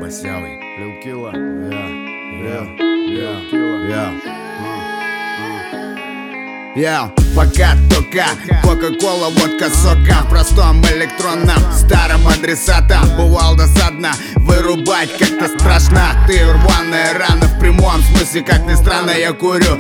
Басявый, Lil Killa, пока только кока-кола, водка, сока в простом электронном старом адресатом. Бывал досадно вырубать, как-то страшно. Ты рваная рана в прямом смысле, как ни странно, я курю.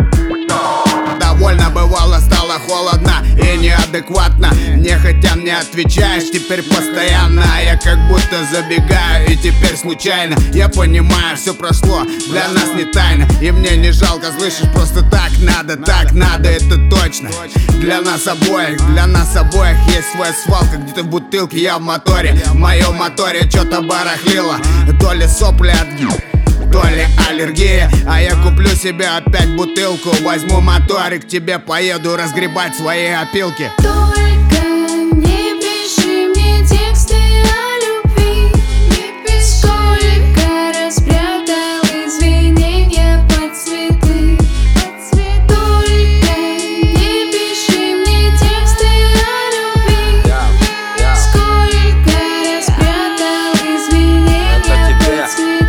Довольно бывало, стало холодно и неадекватно. Нехотя мне отвечаешь теперь постоянно. Я как будто забегаю и теперь случайно. Я понимаю, все прошло, для нас не тайна. И мне не жалко, слышишь, просто так надо, это точно. Для нас обоих есть своя свалка. Где-то в бутылке, я в моторе. В моем моторе что-то барахлило. То ли сопли от то ли аллергия. А я куплю себе опять бутылку. Возьму моторик, к тебе поеду разгребать свои опилки. Только не пиши мне тексты о любви. Сколько раз прятал извинения под цветы. Только не пиши мне тексты о любви. Сколько раз прятал извинения под цветы.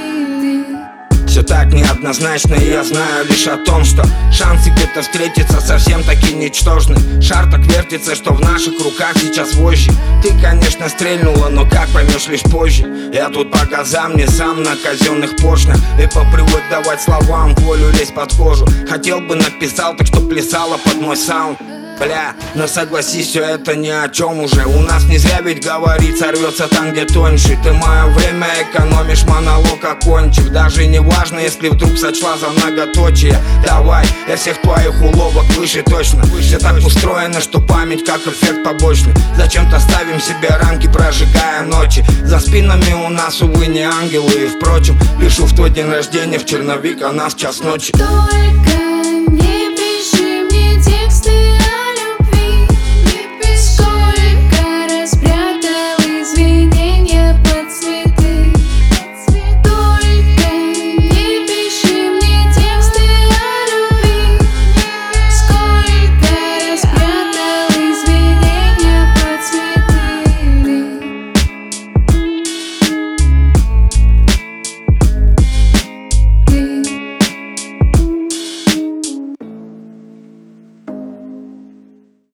Все так неоднозначно, и я знаю лишь о том, что шансы где-то встретиться совсем таки ничтожны. Шар так вертится, что в наших руках сейчас вожжи. Ты, конечно, стрельнула, но как поймешь лишь позже. Я тут по газам, не сам на казенных поршнях. И попривык давать словам волю лезть под кожу. Хотел бы написал, так что плясала под мой саунд. Бля, но согласись, все это ни о чем уже. У нас не зря ведь говорится, рвется там, где тоньше. Ты мое время экономишь, монолог окончив. Даже не важно, если вдруг сочла за многоточие. Давай, я всех твоих уловок выше точно. Все так устроено, что память как эффект побочный. Зачем-то ставим себе рамки, прожигая ночи. За спинами у нас, увы, не ангелы. И впрочем, пишу в твой день рождения в черновик, а нас час ночи. Только